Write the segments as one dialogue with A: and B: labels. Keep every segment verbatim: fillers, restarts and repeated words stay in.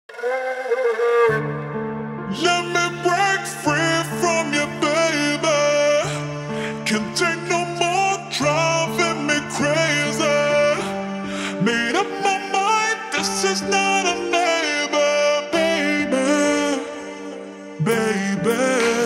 A: Let me break free from you, baby. Can't take no more driving me crazy. Made up my mind, this is not a neighbor, baby, baby.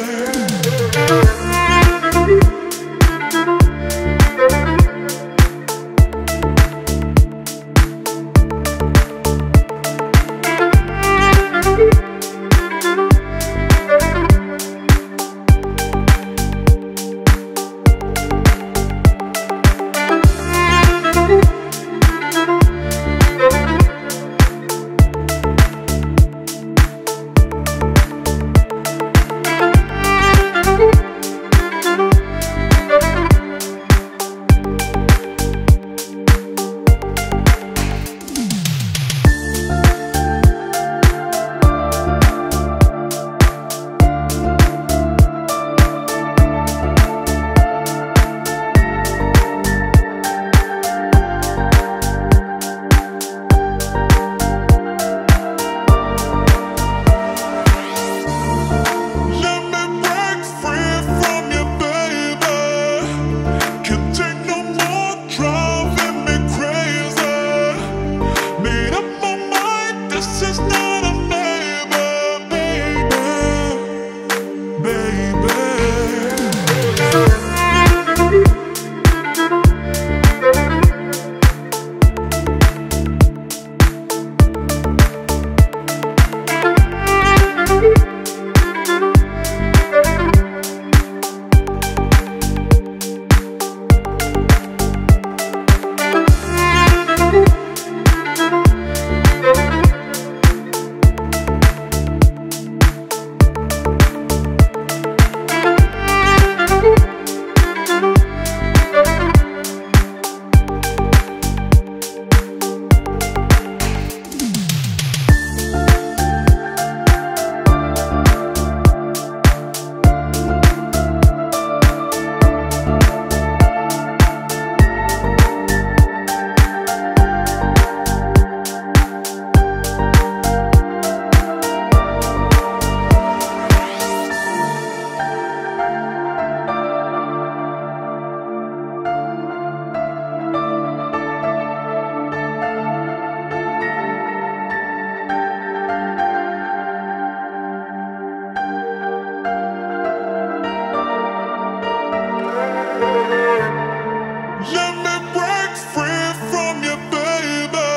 A: Let me break free from you, baby.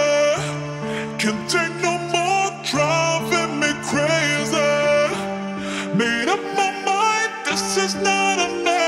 A: Can't take no more driving me crazy. Made up my mind, this is not enough.